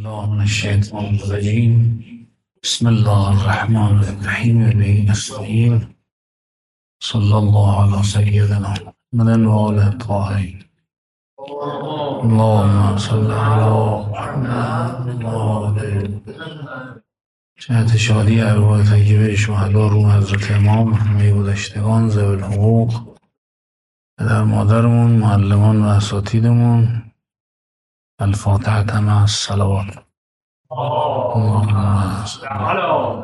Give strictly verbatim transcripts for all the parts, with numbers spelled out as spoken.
الله من الشيطان الرجيم. بسم الله الرحمن الرحيم. به نستعين. صلى الله على سيدنا محمد وآله الطاهرين. اللهم صل على محمد وآله. جهت شادی ارواح طیبه شهدا روح حضرت امام همه گذشتگان ذوی الحقوق، پدر مادرمون، معلمان و اساتیدمون. الفاتحة مع الصلوات. اللهم صل على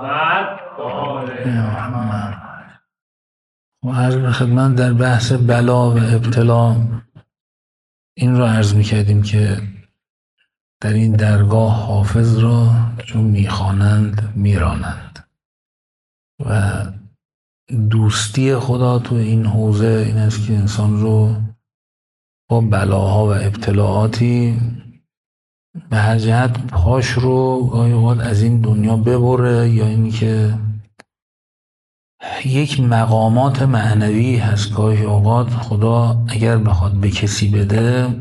محمد. و عرض به خدمت در بحث بلا و ابتلا این را عرض می‌کردیم که در این درگاه حافظ را چون میخوانند میرانند و دوستی خدا تو این حوزه این است که انسان رو با بلاها و ابتلاعاتی به هر جهت پاش رو گاهی اوقات از این دنیا ببره، یا این که یک مقامات معنوی هست گاهی اوقات خدا اگر بخواد به کسی بده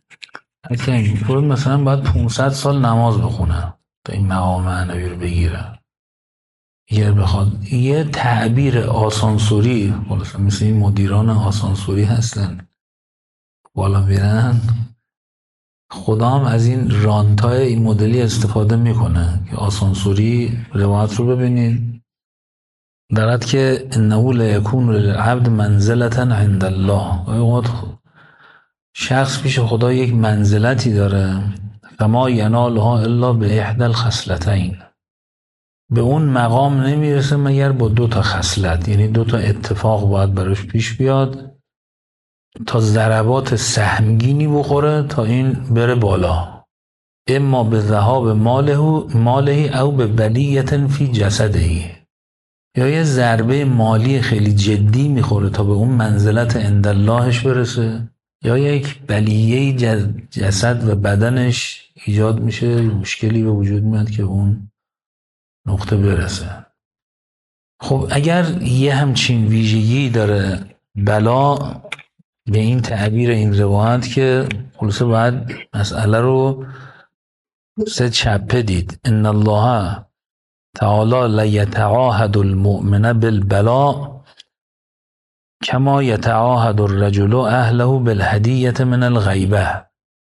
مثلا باید پانصد سال نماز بخونه تا این مقام معنوی رو بگیره. اگر بخواد یه تعبیر آسانسوری، مثل این مدیران آسانسوری هستن بالا میرن، خدا هم از این رانتای این مدلی استفاده میکنه که آسانسوری روایت رو ببینید دارد که انه لیکون للعبد منزلتا عند الله. وقت شخص پیش خدا یک منزلتی داره، فما ینالها الا به احدى الخصلتین، به اون مقام نمیرسه مگر با دو تا خصلت، یعنی دو تا اتفاق باید براش پیش بیاد تا ضربات سهمگینی بخوره تا این بره بالا. اما به ذهاب ماله ماله او به بلیت فی جسده، یا یه ضربه مالی خیلی جدی میخوره تا به اون منزلت عند اللهش برسه، یا یک بلیه جسد و بدنش ایجاد میشه، مشکلی به وجود میاد که اون نقطه برسه. خب اگر یه همچین ویژگی داره بلا به این تعبیر این روایت که خلاصه باید مسئله رو سه چپه دید. ان الله تعالی لیتعاهد المؤمن بالبلاء کما یتعاهد الرجل اهله بالهدیه من الغیبه.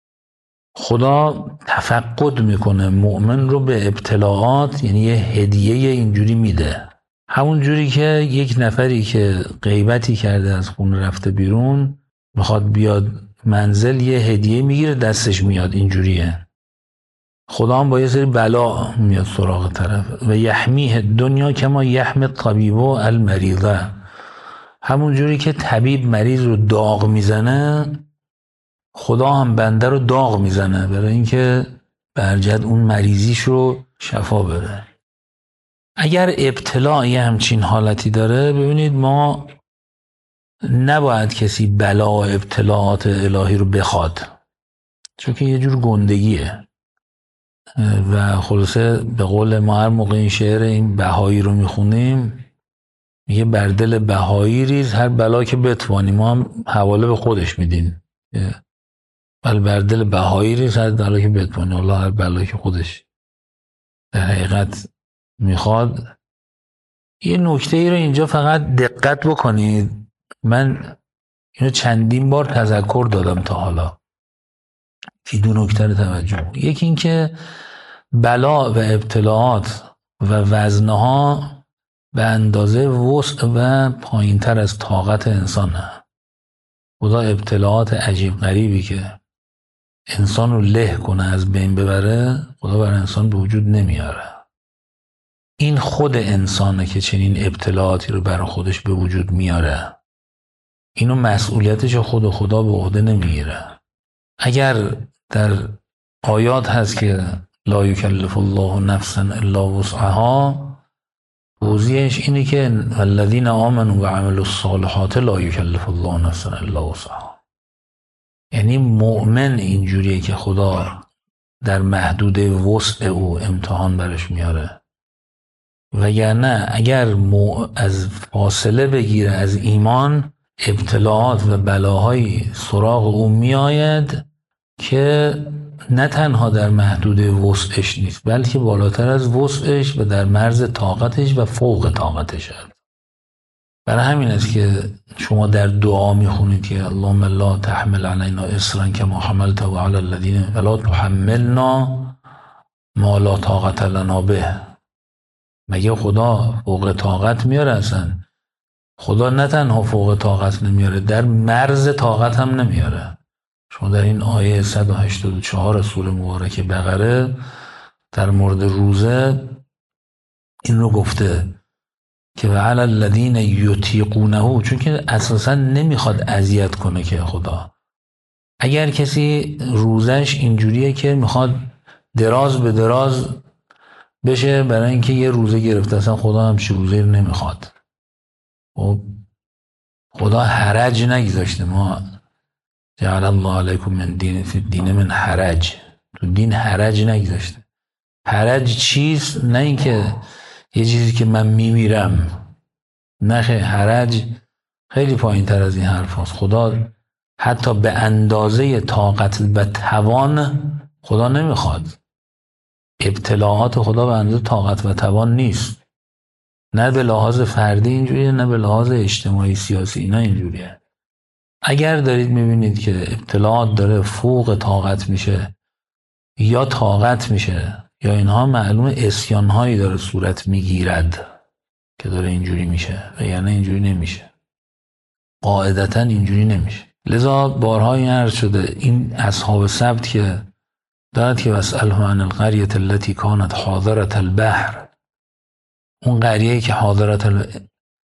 خدا تفقد میکنه مؤمن رو به ابتلاعات، یعنی یه هدیه اینجوری میده، همون جوری که یک نفری که غیبتی کرده از خونه رفته بیرون میخواد بیاد منزل یه هدیه میگیره دستش میاد، اینجوریه. خدا هم با یه سری بلا میاد سراغ طرف. و یحمیه دنیا کما یحمی الطبیب المریضه، همون جوری که طبیب مریض رو داغ میزنه خدا هم بنده رو داغ میزنه برای اینکه برجد اون مریضیش رو شفا بده. اگر ابتلا یه همچین حالتی داره، ببینید ما نباید کسی بلا و ابتلاعات الهی رو بخواد، چون که یه جور گندگیه و خلاصه به قول ما هر موقع این شعر این بهایی رو میخونیم میگه بر دل بهایی ریز هر بلا که بتوانی. ما هم حواله به خودش میدین، بل بر دل بهایی ریز هر بلا که بتوانی. الله هر بلا که خودش در حقیقت میخواد. یه نکته ای رو اینجا فقط دقت بکنید، من اینو چندین بار تذکر دادم تا حالا که دو نکته رو توجه. یکی این که بلا و ابتلاعات و وزنها به اندازه وسع و پایین تر از طاقت انسانه. خدا ابتلاعات عجیب غریبی که انسان رو له کنه از بین ببره خدا بر انسان به وجود نمیاره. این خود انسانه که چنین ابتلاعاتی رو برای خودش به وجود میاره، اینو مسئولیتش خود خدا به عهده نمیگیره. اگر در آیات هست که لا یکلف الله نفسا الا وسعها، توضیحش اینه که الذین آمنوا و عملوا الصالحات لا یکلف الله نفسا الا وسعها، یعنی مؤمن اینجوریه که خدا در محدود وسع او امتحان برش میاره. وگرنه اگر از فاصله بگیره از ایمان، ابتلاعات و بلاهای سراغ او می آید که نه تنها در محدود وسعش نیست، بلکه بالاتر از وسعش و در مرز طاقتش و فوق طاقتش هست. برای همین است که شما در دعا میخونید که اللهم لا تحمل علینا اصرا کما حملته علی الذین ولا تحملنا ما لا طاقت لنا به. مگه خدا فوق طاقت میاره؟ اصلا خدا نه تنها فوق طاقت نمیاره، در مرز طاقت هم نمیاره. شما در این آیه صد و هشتاد و چهار سوره مبارکه بقره در مورد روزه این رو گفته که و علی الذین یطیقونه، چون که اساسا نمیخواد اذیت کنه که خدا. اگر کسی روزش اینجوریه که میخواد دراز به دراز بشه برای اینکه یه روزه گرفته، اصلا خدا هم چه روزه نمیخواد. و خدا حرج نگذاشته. ما جعل الله علیکم من دین فی الدین من حرج، تو دین حرج نگذاشته. حرج چیست؟ نه اینکه یه چیزی که من میمیرم، نه خیلی. حرج خیلی پایین تر از این حرف هست. خدا حتی به اندازه طاقت و توان خدا نمیخواد. ابتلاعات خدا به اندازه طاقت و توان نیست. نه به لحاظ فردی اینجوریه، نه به لحاظ اجتماعی سیاسی، نه اینجوریه. اگر دارید میبینید که ابتلاعات داره فوق طاقت میشه یا طاقت میشه یا اینها، معلوم عصیان‌هایی داره صورت میگیرد که داره اینجوری میشه، و یعنی اینجوری نمیشه. قاعدتا اینجوری نمیشه. لذا بارها این عرض شده این اصحاب سبت که دارد که واسألهم عن القرية التي كانت حاضرة البحر، اون قریه‌ای که حاضرت ال...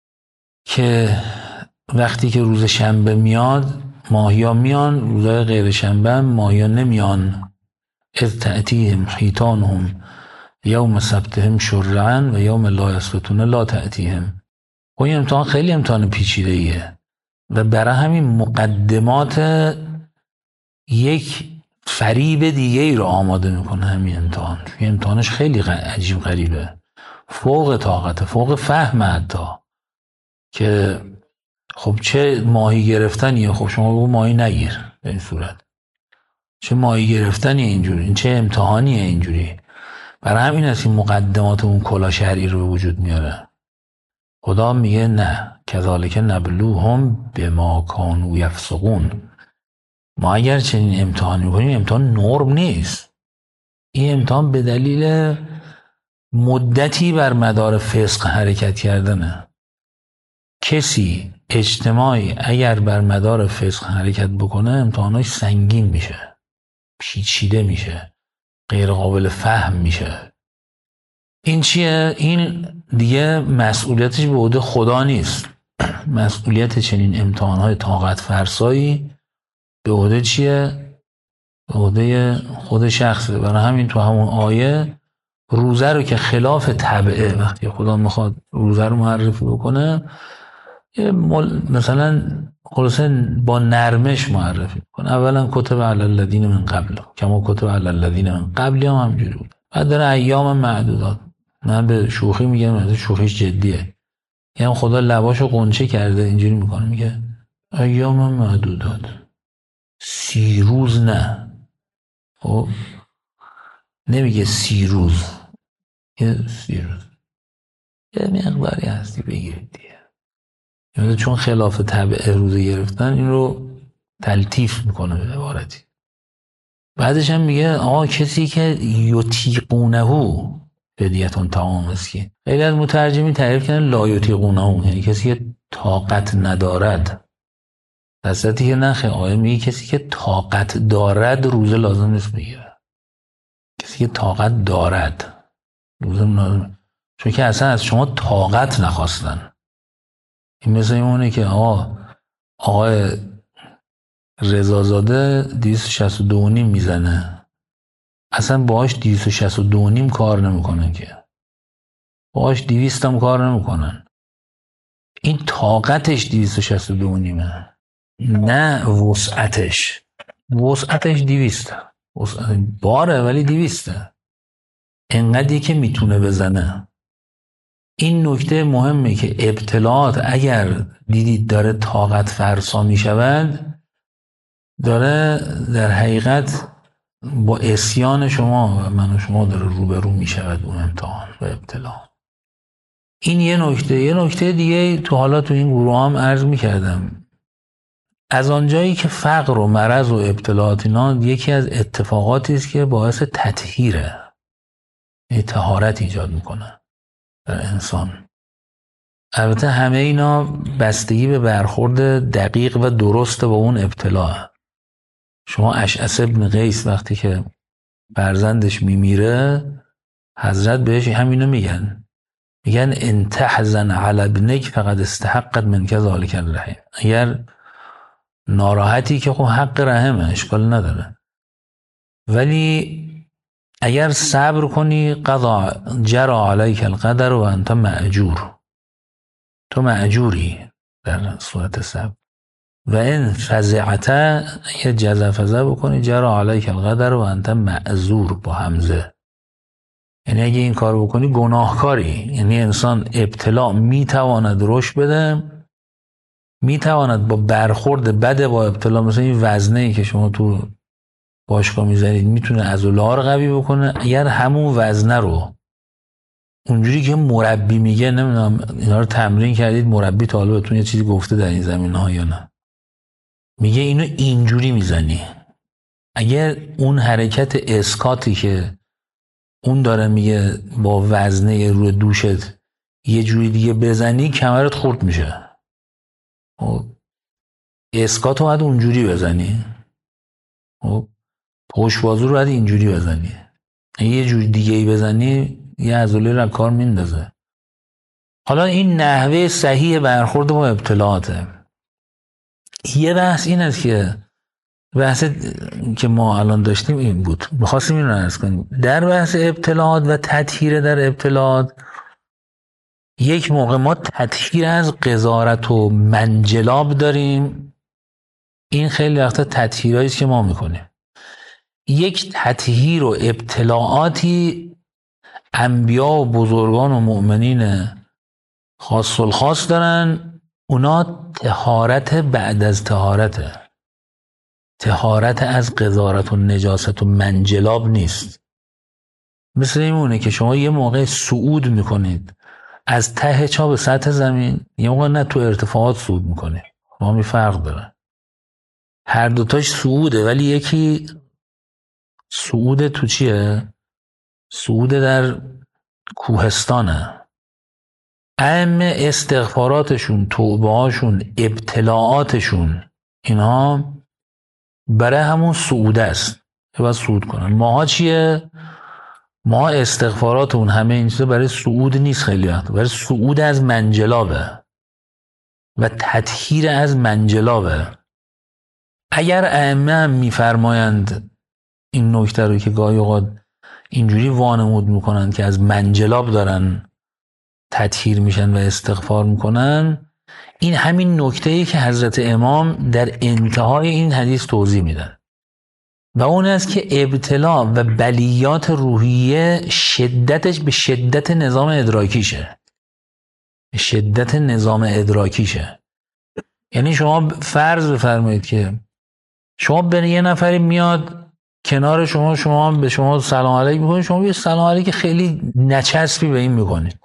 که وقتی که روز شنبه میاد ماهیا میان، روزهای غیر شنبه ماهیا نمیان. اذ تأتیهم حیتانهم یوم سبتهم شرعا و یوم لا یسبتون لا تأتیهم. و این امتحان خیلی امتحان پیچیده ایه و برای همین مقدمات یک فریب دیگه ای رو آماده میکنه همین امتحان. این امتحانش خیلی عجیب غریبه، فوق طاقت، فوق فهم حتی. که خب چه ماهی گرفتنیه؟ خب شما بگو ماهی نگیر. به این صورت چه ماهی گرفتنیه اینجوری؟ این چه امتحانیه اینجوری؟ برای همین است این مقدمات اون کلا شرعی رو به وجود میاره. خدا میگه نه کذالک نبلوهم بما کانوا یفسقون. ما اگر چنین امتحان میکنیم، امتحان نرم نیست. این امتحان به دلیل مدتی بر مدار فسق حرکت کردنه. کسی اجتماعی اگر بر مدار فسق حرکت بکنه امتحاناش سنگین میشه، پیچیده میشه، غیر قابل فهم میشه. این چیه؟ این دیگه مسئولیتش به عهده خدا نیست. مسئولیت چنین امتحانهای طاقت فرسایی به عهده چیه؟ به عهده خود شخصه. برای همین تو همون آیه روزه رو که خلاف طبعه، وقتی خدا میخواد روزه رو معرفی بکنه مثلا خلاصه با نرمش معرفی کنه. اولا کتب علی الذین من قبل کما کتب علی الذین من قبل هم همجوری بود. بعد داره ایام معدودات. من به شوخی میگم، مثلا شوخیش جدیه. یعنی خدا لباشو قنچه کرده اینجوری میکنه، میگه ایام معدودات، سی روز نه. خب نمیگه سی روز، یه سی روز یه مقداری هستی بگیرید دیگه. یعنی چون خلاف طبع روزه گرفتن این رو تلطیف میکنه به عبارتی. بعدش هم میگه آقا کسی که یطیقونه فدیتون طعام مسکین. خیلی از مترجمین تعریف کردن لا یطیقونه، یعنی کسی که طاقت ندارد. در صورتی که نخه آیه میگه کسی که طاقت دارد روزه لازم نیست بگیره. کسی که طاقت دارد روزه لازم، چون که اصلا از شما طاقت نخواستن. این مثل اینونه که آقا آقای رضازاده دویست و شصت و دو و نیم میزنه، اصلا باهاش دویست و شصت و دو و نیم کار نمیکنن، که باهاش دویست هم کار نمیکنن. این طاقتش دویست و شصت و دو و نیمه، نه وسعتش. وسعتش دویسته، وسعت باره ولی دویسته، انقدری که میتونه بزنه. این نکته مهمه که ابتلاعات اگر دیدید داره طاقت فرسا میشود، داره در حقیقت با اسیان شما و من و شما داره روبرو می شود اون امتحان و ابتلا. این یه نکته. یه نکته دیگه تو حالا تو این گروه هم عرض می کردم، از آنجایی که فقر و مرض و ابتلاعات اینا یکی از اتفاقاتی است که باعث تطهیره، یعنی طهارت ایجاد میکنه در انسان. البته همه اینا بستگی به برخورد دقیق و درست با اون ابتلاع. شما اشعث ابن قیس وقتی که فرزندش میمیره، حضرت بهش همینو میگن، میگن ان تحزن علی ابنک فقد استحقت منک ذلک الرحم. اگر ناراحتی که خب حق رحمه، اشکال نداره، ولی اگر صبر کنی قضا جرا علیک القدر و انت مأجور، تو مأجوری در صورت صبر. و این فزعت، اگر جزع فزع بکنی جرا علیک القدر و انت معذور با همزه، یعنی اگه این کار بکنی گناهکاری. یعنی انسان ابتلا میتواند رشد بده، میتواند با برخورد بده با ابتلا، مثلا این وزنه‌ای که شما تو باشگاه میزنید میتونه عضله رو قوی بکنه، اگر همون وزنه رو اونجوری که مربی میگه، نمیدونم اینا رو تمرین کردید، مربی تا حالا بهتون یه چیزی گفته در این زمینه ها یا نه، میگه اینو اینجوری میزنی، اگر اون حرکت اسکاتی که اون داره میگه با وزنه روی دوشت یه جوری دیگه بزنی کمرت خورد میشه. اسکاتو باید اونجوری بزنی، پشت بازو رو باید اینجوری بزنی، یه جوری دیگه ای بزنی یه عضله رو کار میندازه. حالا این نحوه صحیح برخورد با ابتلاعاته. یه بحث این است که بحث که ما الان داشتیم این بود، بخواستیم این رو عرض کنیم در بحث ابتلاعات و تطهیر در ابتلاعات. یک موقع ما تطهیر از قذارت و منجلاب داریم، این خیلی وقتا تطهیرهایی است که ما میکنیم. یک تطهیر و ابتلاعاتی انبیا و بزرگان و مؤمنین خاص الخاص دارن، اونا طهارت بعد از طهارته، طهارت از قذارت و نجاست و منجلاب نیست. مثل اینونه که شما یه موقع صعود میکنید از ته چا به سطح زمین، یه موقع نه تو ارتفاعات صعود میکنید، ما می فرق داره، هر دوتاش صعوده، ولی یکی صعود تو چیه؟ صعود در کوهستانه. ائمه استغفاراتشون، توبه هاشون، ابتلاعاتشون، اینها برای همون صعود است که باید صعود کنن. ماها چیه؟ ما استغفارات اون همه این چیزا برای صعود نیست، خیلی وقت برای صعود از منجلابه و تطهیر از منجلابه. اگر ائمه هم میفرمایند این نکته رو که گاهی اوقات اینجوری وانمود میکنن که از منجلاب دارن تطهیر میشن و استغفار میکنن، این همین نکته‌ای که حضرت امام در انتهای این حدیث توضیح میدن و اون است که ابتلا و بلیات روحیه شدتش به شدت نظام ادراکیشه، به شدت نظام ادراکیشه. یعنی شما فرض بفرمایید که شما به یه نفری میاد کنار شما، شما به شما سلام علیک میکنید، شما یه سلام علیک خیلی نچسبی به این میکنید،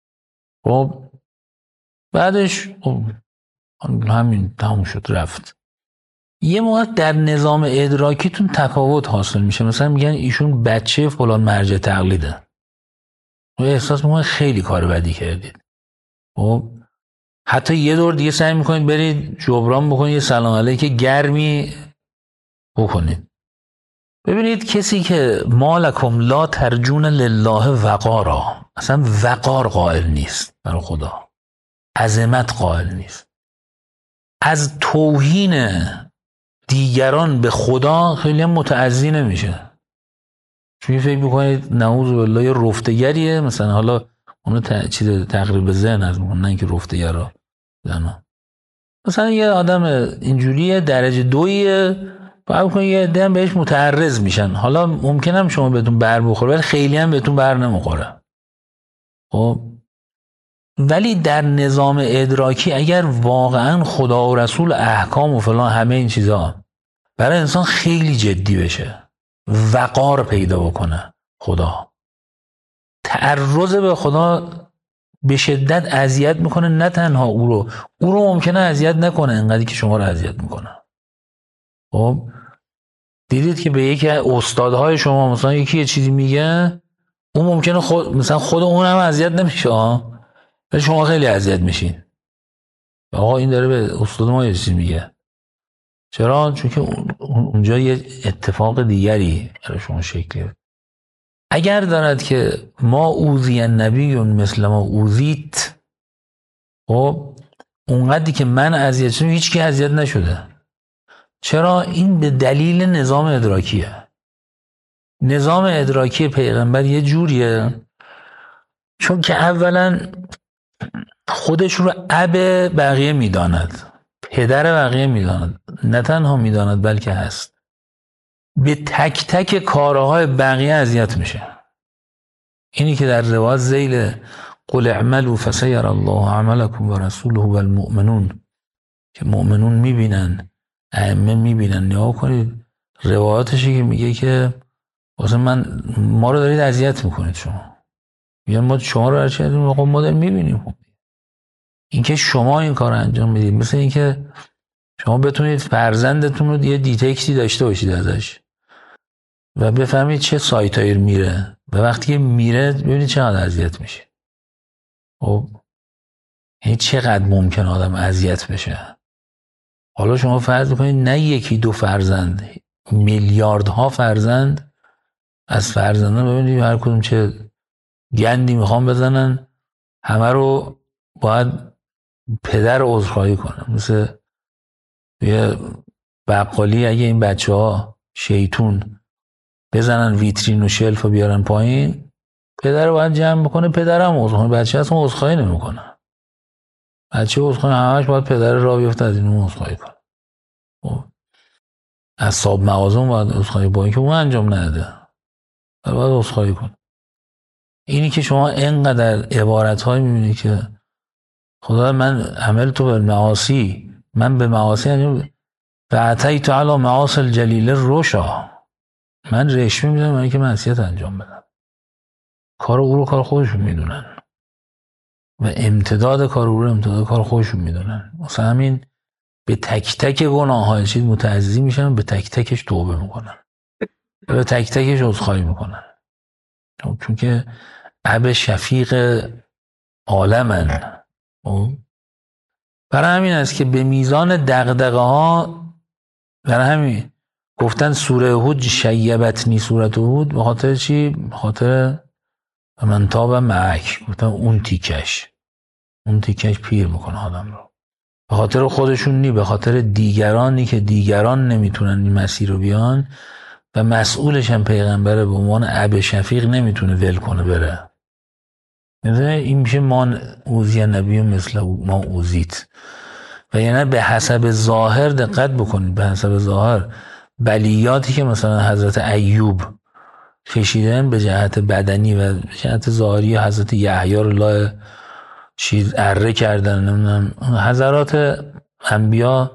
خب بعدش خب همین تموم شد رفت. یه موقع در نظام ادراکیتون تفاوت حاصل میشه، مثلا میگن ایشون بچه فلان مرجع تقلیده، و احساس میکنید خیلی کار بدی کردید، خب حتی یه دور دیگه سعی میکنید برید جبران بکنید، یه سلام علیک گرمی بکنید. ببینید کسی که مالکم لا ترجون لله وقارا، اصلا وقار قائل نیست برای خدا، عظمت قائل نیست، از توهین دیگران به خدا خیلی هم متعزی نمیشه، چون فکر بکنید نعوذ بالله یه رفتگریه، مثلا حالا اونو ت... چیز تقریب ذهن از میکنن، نه اینکه رفتگرا زنا، مثلا یه آدم اینجوریه درجه دویه، باید کنید یه عده هم بهش متعرض میشن، حالا ممکنه هم شما بهتون بر بخوره ولی خیلی هم بهتون بر نمیخوره، خب ولی در نظام ادراکی اگر واقعا خدا و رسول احکام و فلان همه این چیزا برای انسان خیلی جدی بشه، وقار پیدا بکنه خدا. تعرض به خدا به شدت اذیت میکنه، نه تنها او رو او رو ممکنه اذیت نکنه انقدری که شما رو اذیت میکنه. خب دیدید که به یکی استادهای شما مثلا یکی یه چیزی میگه، اون ممکنه خود مثلا خود اون هم اذیت نمیشه ها، ولی شما خیلی اذیت میشین. آقا این داره به استاد ما یه چیزی میگه. چرا؟ چون که اونجا یه اتفاق دیگری برای شما شکل. اگر دارد که ما اوذی النبی مثل ما اوذیت، خب اونقدری که من اذیت شدم هیچ کی اذیت نشده. چرا؟ این به دلیل نظام ادراکیه. نظام ادراکی پیغمبر یه جوریه چون که اولا خودش رو اب بقیه میداند، پدر بقیه میداند، نه تنها میداند بلکه هست. به تک تک کارهای بقیه اذیت میشه. اینی که در روایت ذیل قل اعملوا فسیر الله عملکم و رسوله و المؤمنون، که مؤمنون میبینن، ائمه میبینن. نگاه کنید روایاتشی که میگه که واسه من ما رو دارید اذیت میکنید، شما میگن ما شما رو هرچی از این ما داریم میبینیم. این که شما این کار انجام میدید مثل این که شما بتونید فرزندتون رو یه دیتکتی داشته باشید ازش و بفهمید چه سایتایی میره و وقتی که میره ببینید چقدر اذیت میشه. خب این چقدر ممکن آدم اذیت بشه. حالا شما فرض بکنید نه یکی دو فرزند، میلیاردها فرزند از فرزندان ببینید هر کدوم چه گندی میخوام بزنن، همه رو باید پدر عذرخواهی کنه. مثل یه بقالی اگه این بچه ها شیطون بزنن ویترین و شلف رو بیارن پایین، پدر رو باید جمع بکنه، پدر هم عذرخواهی. بچه اصلا عذرخواهی نمیکنه. بچه عذرخواهی همش باید پدر را بیفته از اینو عذرخواهی کنه. اصحاب موازون باید عذرخواهی با این که اون انجام نده باید عذرخواهی کنه. اینی که شما اینقدر عبارت های میبینی که خدا من عمل تو به معاصی، من به معاصی انجام فعتیت علی معاصی الجلیل روشا، من رشوه میدم برای که معصیت انجام بدم. کار او رو کار خودشون میدونن و امتداد کار او رو امتداد کار خودشون میدونن. مثلا همین به تک تک گناه های چیز متعزی میشن، به تک تکش توبه میکنن، به تک تکش عذرخواهی میکنن، چون که اب شفیق عالمن. برای همین است که به میزان دغدغه ها، برای همین گفتن سوره هود شیبتنی سوره هود، به خاطر چی؟ به خاطر من تاب معک، گفتن اون تیکش اون تیکش پیر میکنه آدم رو. به خاطر خودشون نی، به خاطر دیگرانی که دیگران نمیتونن این مسیر رو بیان و مسئولش هم پیغمبره به عنوان اب شفیق نمیتونه ول کنه بره. این میشه ما اوذی نبی مثل ما اوذیت. و یعنی به حسب ظاهر دقت بکنید، به حسب ظاهر بلیاتی که مثلا حضرت ایوب کشیدن به جهت بدنی و به جهت ظاهری، حضرت یحیی رو لای چیز اره کردن، نمیدونم حضرات انبیا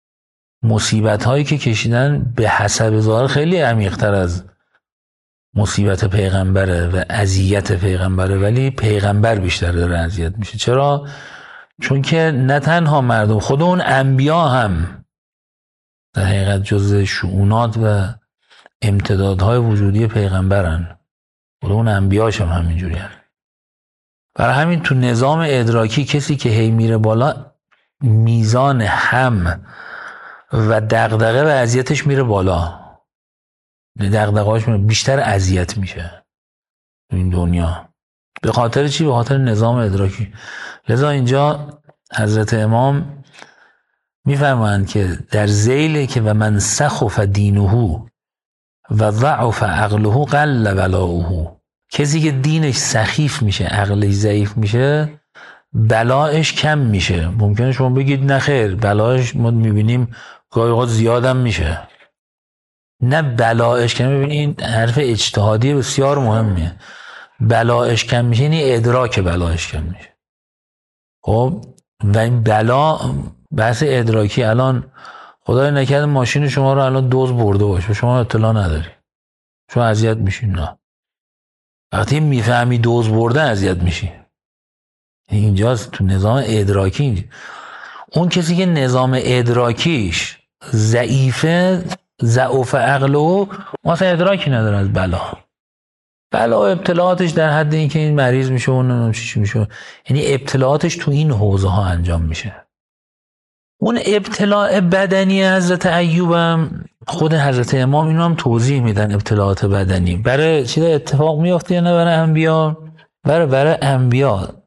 مصیبت هایی که کشیدن به حسب ظاهر خیلی عمیق‌تر از مصیبت پیغمبره و اذیت پیغمبره، ولی پیغمبر بیشتر داره اذیت میشه. چرا؟ چون که نه تنها مردم، خود اون انبیا هم در حقیقت جزء شؤونات و امتدادهای وجودی پیغمبرن. خود اون انبیاش هم همینجوری هم. برای همین تو نظام ادراکی کسی که هی میره بالا، میزان هم و دغدغه و اذیتش میره بالا، دغدغه‌اش بیشتر اذیت میشه این دنیا. به خاطر چی؟ به خاطر نظام ادراکی. لذا اینجا حضرت امام میفرمایند که در ذیل که و من سخف دینه و ضعف عقله قل بلاؤه، کسی که دینش سخیف میشه، عقلش ضعیف میشه، بلایش کم میشه. ممکنه شما بگید نه خیر، بلایش ما میبینیم گاهی اوقات زیادم میشه. نه، بلایش کم. ببینید حرف اجتهادی بسیار مهمه. بلایش کم میشه یعنی ادراک بلایش کم میشه. خب و این بلا بحث ادراکی. الان خدای نکرده ماشین شما رو الان دوز برده باشه، شما اطلاع نداری، شما اذیت میشین؟ نه. وقتی میفهمی دوز برده اذیت میشی. اینجاست تو نظام ادراکی. اون کسی که نظام ادراکیش ضعیفه، ضعف عقله، مثلا ادراکی نداره از بلا. بلا ابتلاعاتش در حد این که این مریض میشه و اون چی میشه، یعنی ابتلاعاتش تو این حوزه ها انجام میشه. اون ابتلاع بدنی حضرت ایوبم خود حضرت امام اینو هم توضیح میدن. ابتلاعات بدنی برای چی اتفاق میفته یا نه برای انبیا؟ برای برای انبیا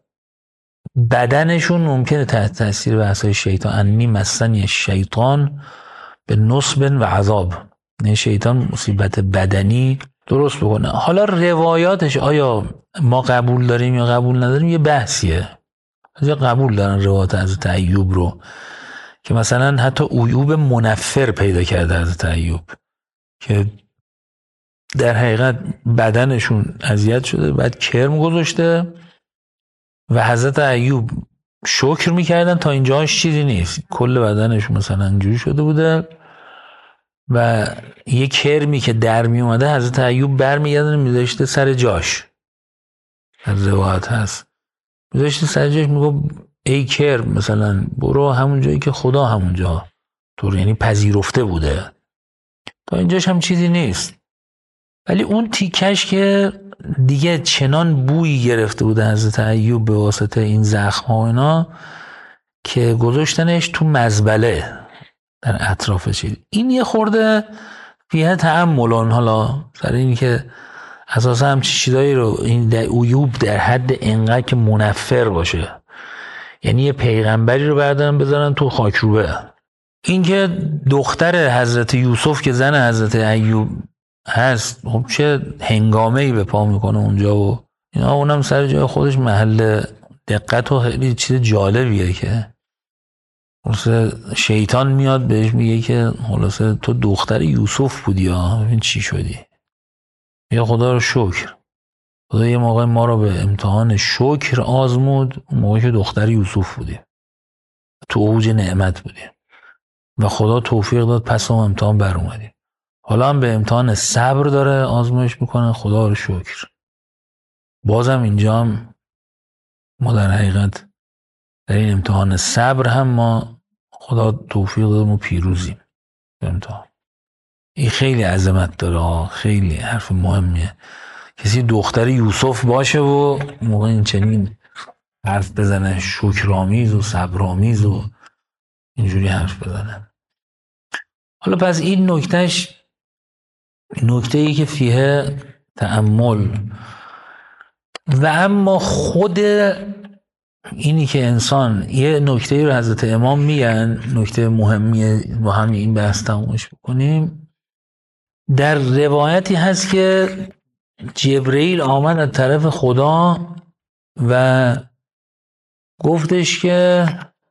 بدنشون ممکنه تحت تاثیر وسوسه شیطان، انی مسنی شیطان به نصب و عذاب، نه شیطان مصیبت بدنی درست بکنه. حالا روایاتش آیا ما قبول داریم یا قبول نداریم یه بحثیه. از قبول دارن روایات حضرت ایوب رو که مثلا حتی عیوب منفر پیدا کرده حضرت ایوب که در حقیقت بدنشون اذیت شده، بعد کرم گذاشته و حضرت ایوب شکر میکردن تا اینجاش چیزی نیست، کل بدنشون مثلا اینجوری شده بوده و یه کرمی که در می اومده حضرت ایوب برمیگردن میذاشته سر جاش. از روایت هست میذاشته سر جاش، میگو ای کرم مثلا برو همون جایی که خدا همونجا، طور یعنی پذیرفته بوده. تا اینجاش هم چیزی نیست، ولی اون تیکش که دیگه چنان بویی گرفته بوده حضرت ایوب به واسطه این زخم ها اینا که گذاشتنش تو مزبله در اطراف چیز. این یه خورده فیه تأملان حالا سر این که اساسا هم چیزایی رو این ایوب در حد انقدر که منفر باشه، یعنی یه پیغمبری رو بردارن بذارن تو خاکروبه. این که دختر حضرت یوسف که زن حضرت ایوب هست، خب چه هنگامه‌ای به پا میکنه اونجا و اینا، اونم سر جای خودش محل دقت و خیلی چیز جالبیه که خلاصه شیطان میاد بهش میگه که خلاصه تو دختر یوسف بودی ها، ببین چی شدی. یا خدا رو شکر، خدا یه موقع ما رو به امتحان شکر آزمود، اون موقع که دختر یوسف بودی تو اوج نعمت بودی و خدا توفیق داد پس اون امتحان بر اومدی. حالا هم به امتحان صبر داره آزمایش میکنه، خدا رو شکر. بازم اینجا هم ما در حقیقت در این امتحان صبر هم ما خدا توفیق داد ما پیروزیم به امتحان. این خیلی عظمت داره، خیلی حرف مهمیه. کسی دختر یوسف باشه و موقع این چنین حرف بزنه، شکرآمیز و صبرآمیز و اینجوری حرف بزنه. حالا پس این نکتهش نکته ای که فیه تأمل. و اما خود اینی که انسان یه نکته رو حضرت امام میگن، نکته مهمیه با هم این بحث تمومش بکنیم. در روایتی هست که جبرئیل آمد از طرف خدا و گفتش که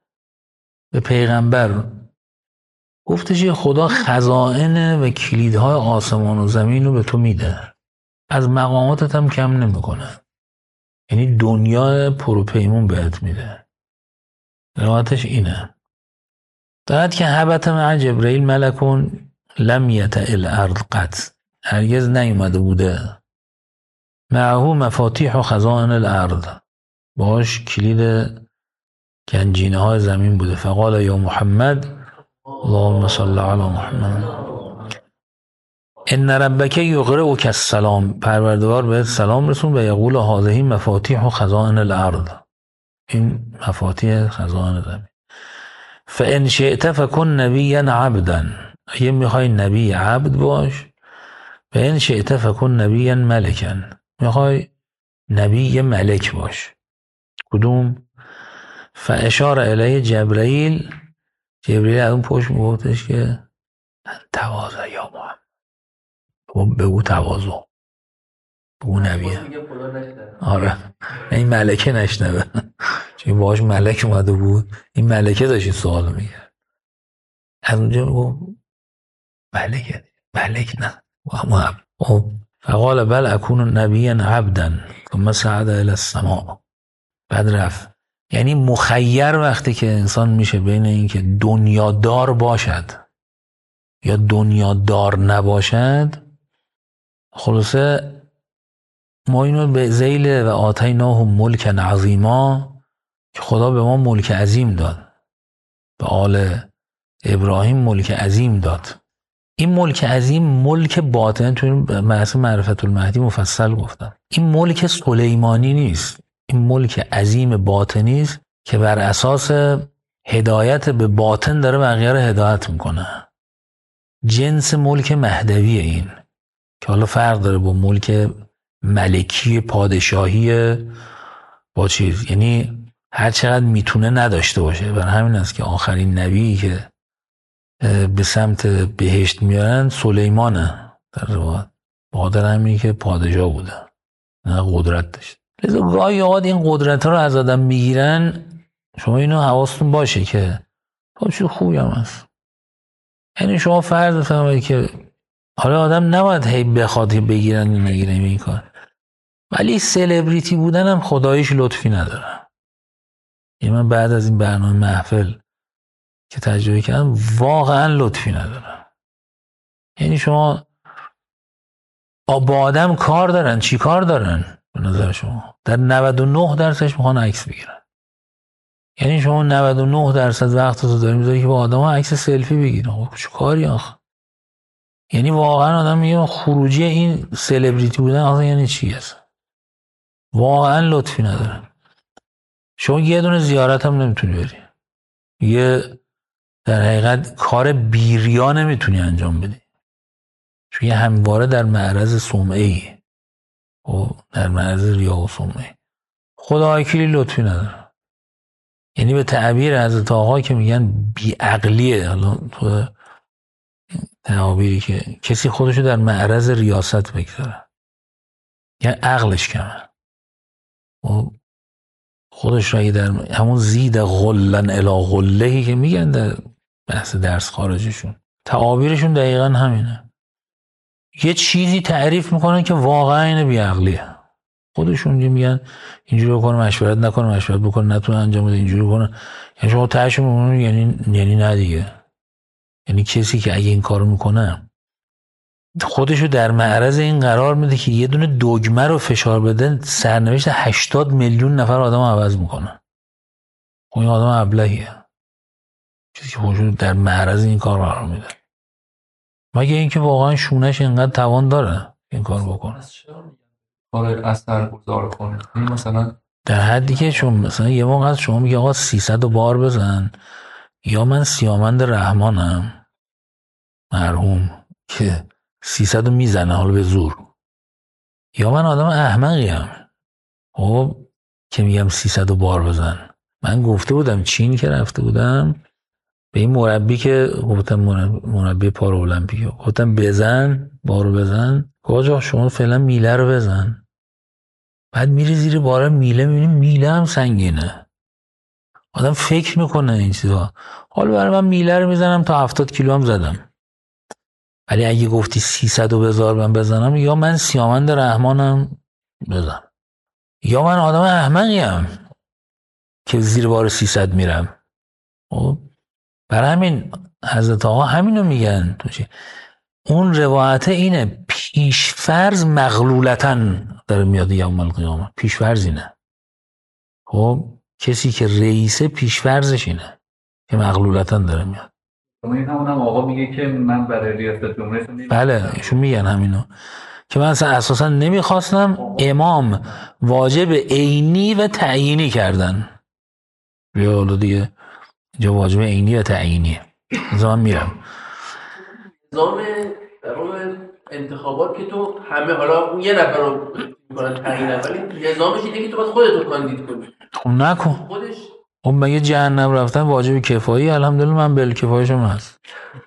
به پیغمبر گفتش که خدا خزائن و کلیدهای آسمان و زمین رو به تو میده، از مقاماتت هم کم نمیکنه، یعنی دنیا پروپیمون بهت میده. روایتش اینه. دارد که هبت مع جبرئیل ملکون لم یتع الارض قط، هرگز نیومده بوده معه مفاتیح و خزائن الارض، باش کلید گنجینه های زمین بوده. فقال یا محمد اللهم صل علی محمد ان ربک یقرئک السلام، پروردگار بهت سلام رسون و یقول هذه مفاتیح و خزائن الارض، این مفاتیح خزائن زمین. فان شئت فکن نبیا عبدا، اگه میخوای نبی عبد باش. فان شئت فکن نبیا ملکا، میخوای نبی ملک باش. کدوم؟ فاشار الیه جبرئیل، جبرئیل از اون پشت میگفتش که تواضع یا محمد، بگو تواضع، بگو نبیه. آره این ملکه نشنوه چون باهاش ملک اومده بود، این ملکه داشت این سوال میگه. از اونجا میگو ملکه ملک نه محمد. فقال بل اکون نبیا عبدا ثم صعد الى السماء، بعد رفت. یعنی مخیر وقتی که انسان میشه بین این که دنیا دار باشد یا دنیا دار نباشد، خلاصه ما اینو به ذیل و آتیناه ملک عظیما که خدا به ما ملک عظیم داد، به آل ابراهیم ملک عظیم داد. این ملک عظیم ملک باطن، تو بحث معرفت المهدی مفصل گفتم، این ملک سلیمانی نیست، این ملک عظیم باطنی است که بر اساس هدایت به باطن داره بقیه رو هدایت میکنه. جنس ملک مهدوی این که حالا فرق داره با ملک ملکی پادشاهی با چیز، یعنی هر چقدر میتونه نداشته باشه. برای همین است که آخرین نبی که به سمت بهشت میارن سلیمانه در روایت، بخاطر همینی که پادشاه بوده، نه قدرت داشت. لذا گاهی اوقات این قدرت ها رو از آدم میگیرن. شما اینو حواستون باشه که خب چه خوبی هم هست. یعنی شما فرض بفرمایید که حالا آدم نباید هی بخواد بگیرن یا نگیرن این کار، ولی سلبریتی بودن هم خداییش لطفی نداره. یعنی من بعد از این برنامه محفل که تجربه کردم واقعا لطفی نداره. یعنی شما با آدم کار دارن، چی کار دارن به نظر شما؟ در نود و نه درصدش میخوان عکس بگیرن. یعنی شما نود و نه درصد وقتتو داری میذاری که با آدم ها عکس سلفی بگیرن. خب چه کاری آخه؟ یعنی واقعا آدم میگه خروجی این سلبریتی بودن آخه یعنی چی هست؟ واقعا لطفی نداره. شما یه دونه زیارت هم نمیتونی بری، یه در حقیقت کار بیریا نمیتونی انجام بدی، چون یه همواره در معرض سمعه‌ای و در معرض ریا و سمعه. خدا وکیلی لطفی نداره. یعنی به تعبیر حضرت آقا که میگن بیعقلیه، حالا تو تعابیری که کسی خودشو در معرض ریاست بگذاره، یعنی عقلش کمه و خودش را در همون زید غلن الی غلهی که میگن در بحث درس خارجشون، تعابیرشون دقیقا همینه. یه چیزی تعریف میکنن که واقعا اینه بیعقلیه. خودشون میگن اینجوری بکنه، مشورت نکنه، مشورت بکنه نتونه انجام بده، اینجوری کنه. یعنی شما تهش میگن یعنی یعنی نه دیگه. یعنی کسی که اگه این کارو میکنه خودشو در معرض این قرار میده که یه دونه دگمه رو فشار بده، سرنوشت هشتاد میلیون نفر آدم عوض میکنه. خب این آدم ابلهیه، کسی که خودشو در معرض این کار قرار میده، مگه اینکه واقعا شونش اینقدر توان داره این کار بکنه. کار اثر گذار کنه. این مثلا در حدی که شما مثلا یه موقع شما میگه آقا سیصد بار بزن، یا من سیامند رحمانم مرحوم که سیصد رو میزنه حالا به زور، یا من آدم احمقیم خب که میگم سیصد بار بزن. من گفته بودم چین که رفته بودم به این مربی که گفتم مربی پارا المپیک، گفتم بزن بارو بزن، گفت شما فعلا میله رو بزن. بعد میری زیر بار میله میبینی میله هم سنگینه، آدم فکر میکنه این چیزا. حالا برای من میله رو میزنم تا هفتاد کیلو هم زدم، ولی اگه گفتی سیصد و بزار من بزنم، یا من سیامند رحمانم بزن، یا من آدم احمقیم که زیر بار سیصد میرم. خب برای همین حضرت آقا همینو میگن تو چی؟ اون روایت اینه پیشفرض مغلولتن داره میاد یوم القیامه، پیشفرض اینه. خب کسی که رئیسه پیشفرضش اینه که مغلولتن داره میاد. این همونم آقا میگه که من برای ریاست جمهوری، بله ایشون میگن همینو که من اصلا اساسا نمیخواستم، امام واجب عینی و تعیینی کردن. بیا حالا دیگه اینجا واجب عینی و تعیینی زمان میرم. نظام در انتخابات که تو همه حالا اون یه نفر رو میکنن تعیین، ولی نظامش اینه که تو باید خودتو کاندید کنی. خب نکن خودش خب مگه جهنم رفتن واجب کفایی؟ الحمدلله من بالکفایشم هست.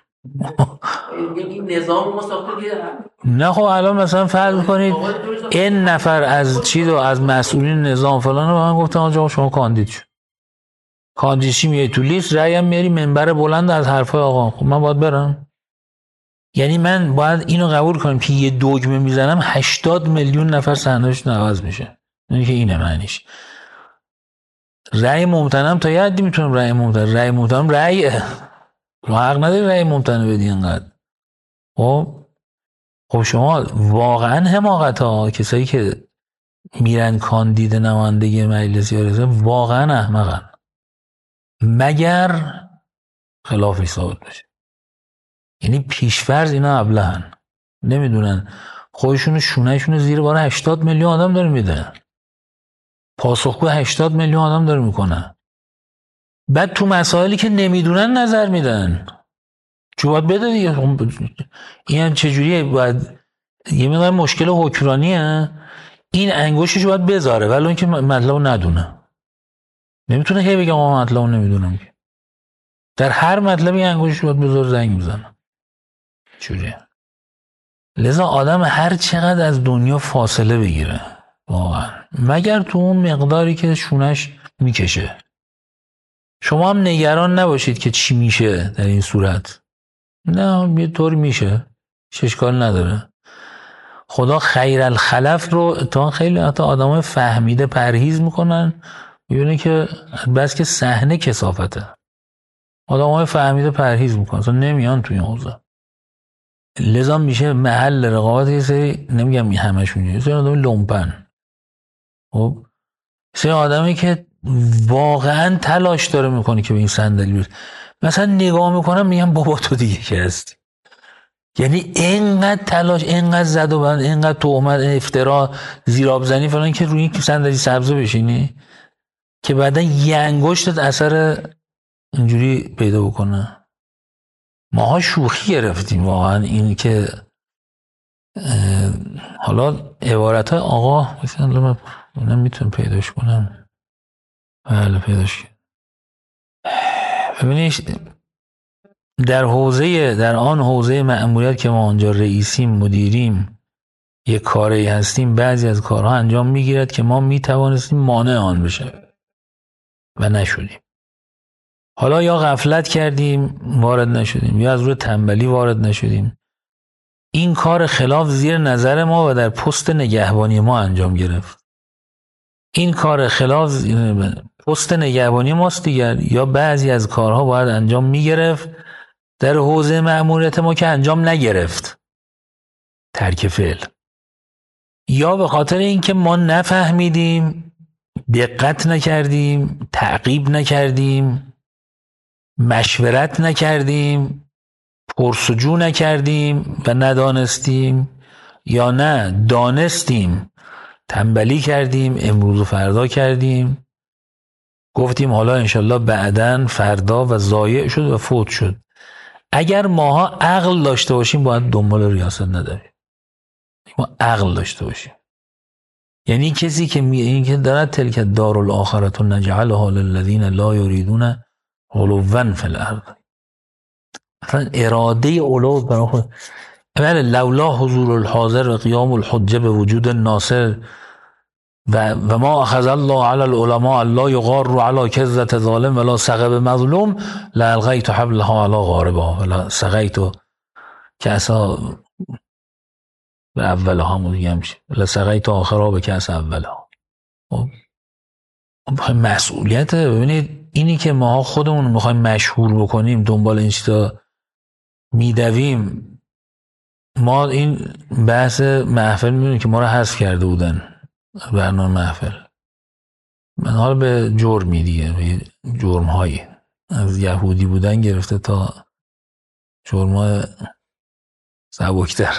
این نظام ما ساخته که نه خب الان مثلا فرض کنید این نفر از چی دو از مسئولین نظام فلان رو به من گفتن آقا شما کاندید شد، کاندیدشی میای تو لیست، رأیم میاری منبر بلند از حرفای آقا، خب من باید برم؟ یعنی من باید اینو قبول کنم که یه دگمه میزنم هشتاد میلیون نفر سرنوشت عوض میشه؟ یعنی که اینه معنیش. رأی ممتنعم تا یه حدی میتونم رأی ممتنع، رأی ممتنعم رأیه، تو حق نداری رأی ممتنع بدی اینقدر. خب خب شما واقعا حماقت ها، کسایی که میرن کاندید نمایندگی مجلس یا رئیس واقعا احمقن، مگر خلافش ثابت بشه. یعنی پیشفرض اینا ابلهن، نمیدونن خودشونو شونهشونو زیر بار هشتاد میلیون آدم داره میده، پاسخگو هشتاد میلیون آدم داره میکنه. بعد تو مسائلی که نمیدونن نظر میدن. چون باید بده دیگه. این هم چجوریه؟ باید یه مقدار مشکل حکمرانیه، این انگشتش باید بذاره ولی اون که مطلبو ندونه. نمیتونه هی بگم آقا مطلبو نمیدونم. که در هر مطلبی انگشتش باید بذاره، زنگ میزنه. چجوریه؟ لذا آدم هر چقدر از دنیا فاصله بگیره واقعا، مگر تو اون مقداری که شونش میکشه. شما هم نگران نباشید که چی میشه در این صورت. نه یه طور میشه، اشکال نداره. خدا خیر الخلف رو تا خیلی حتی آدمای فهمیده پرهیز میکنن، میبینه که بس که صحنه کثافته. آدمای فهمیده پرهیز میکنن، اصلا نمیان توی این حوزه. لذا میشه محل رقابت یه سری، نمیگم این همشون، یه سری آدم لومپن. خب سری آدمی که واقعا تلاش داره میکنه که به این صندلی برسه. مثلا نگاه میکنم میگم بابا تو دیگه که هستی. یعنی اینقدر تلاش، اینقدر زد و بند، اینقدر تهمت، افترا، زیرآبزنی فلان که روی این صندلی سبز بشینی که بعدا یه انگشتت اثر اینجوری پیدا بکنه. ماها شوخی گرفتیم واقعا. این که حالا عبارت های آقا مثلا من میتونم پیداش کنم. بله پیداش کنم. ببینید در حوزه در آن حوزه مأموریت که ما آنجا رئیسیم، مدیریم، یک کاری هستیم، بعضی از کارها انجام میگیرد که ما میتوانستیم مانع آن بشه و نشدیم. حالا یا غفلت کردیم وارد نشدیم، یا از روی تنبلی وارد نشدیم. این کار خلاف زیر نظر ما و در پست نگهبانی ما انجام گرفت. این کار خلاف پست نگهبانی ماست دیگر، یا بعضی از کارها باید انجام میگرفت در حوزه مأموریت ما که انجام نگرفت، ترک فعل، یا به خاطر اینکه ما نفهمیدیم، دقت نکردیم، تعقیب نکردیم، مشورت نکردیم، پرسجو نکردیم و ندانستیم، یا نه دانستیم تنبلی کردیم، امروز و فردا کردیم، گفتیم حالا انشالله بعدن فردا و ضایع شد و فوت شد. اگر ماها عقل داشته باشیم باید دنبال ریاست نداریم. ما عقل داشته باشیم. یعنی کسی که می این که دارد تلک دار الاخرت نجعلها للذین لا یریدون علوا فی الارض، اصلا اراده علو برای خود. بله لولا حضور الحاضر و قیام الحجه به وجود ناصر و و ما اخذ الله علی العلماء الله یغار علی کذة ظالم ولا سقب مظلوم لالغیت حبلها علی غاربها ولا سقیت کاسا به اولها میگم چی ولا سقیت آخرها به کاس اولها. مسئولیت. ببینید اینی که ما خودمون میخوایم مشهور بکنیم، دنبال این چیزا میدویم. ما این بحث محفل میبینیم که ما رو حذف کرده بودن برنامه محفل. من حالا به جرمی دیگه، به جرم هایی از یهودی بودن گرفته تا جرم های سبکتر.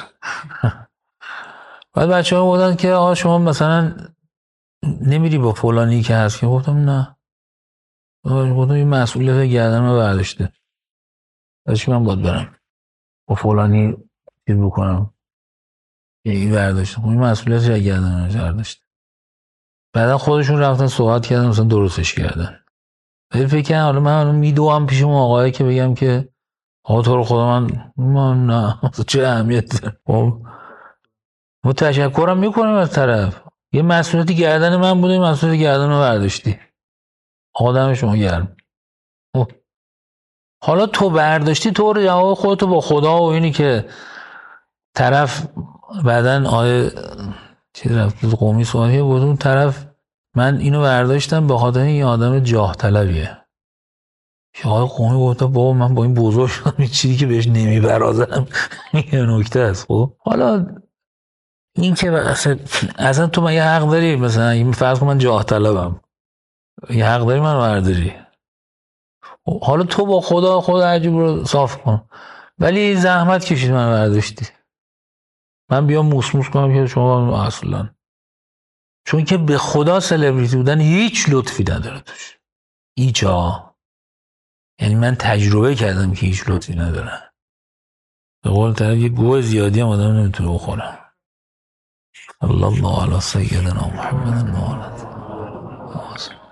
بعد بچه ها بودن که آقا شما مثلا نمیری با فلانی که هست، که گفتم نه، گفتم این مسئولیت گردن رو برداشته، ازش من باید برم با فلانی چیز بکنم، این برداشته، این مسئولیت گردن رو برداشته. بعدا خودشون رفتن صحبت کردن، مثلا درستش کردن. ولی فکر کنم حالا من میدوام پیش اون آقایی که بگم که آقا تو رو خدا من من نه چه اهمیت داره. ما تشکرم میکنیم از طرف، یه مسئولیتی گردن من بوده، مسئولیت گردن رو برداشتی، آدم شما گرم. حالا تو برداشتی، تو رو جواب خودتو با خدا و اینی که طرف بعدن آیه چیز رفت قومی سوالیه بود، اون طرف من اینو برداشتم به خاطر این آدم جاه طلبیه، که آقای قومی گفته بابا من با این بزرگ شدم این چیزی که بهش نمیبرازم یه نکته است. خب حالا این که اصلا, اصلا تو من یه حق داری مثلا فرض کن من جاه طلبم یه حق داری من برداری، حالا تو با خدا خدا عجیب رو صاف کن، ولی زحمت کشید من برداشتی، من بیام موس موس کنم که شما اصلا، چون که به خدا سلبریتی بودن هیچ لطفی نداره توش، هیچ ها، یعنی من تجربه کردم که هیچ لطفی نداره. به قول طرف یه گوه زیادی هم آدم نمیتونه بخورم. الله الله علی سیدنا محمد و آله.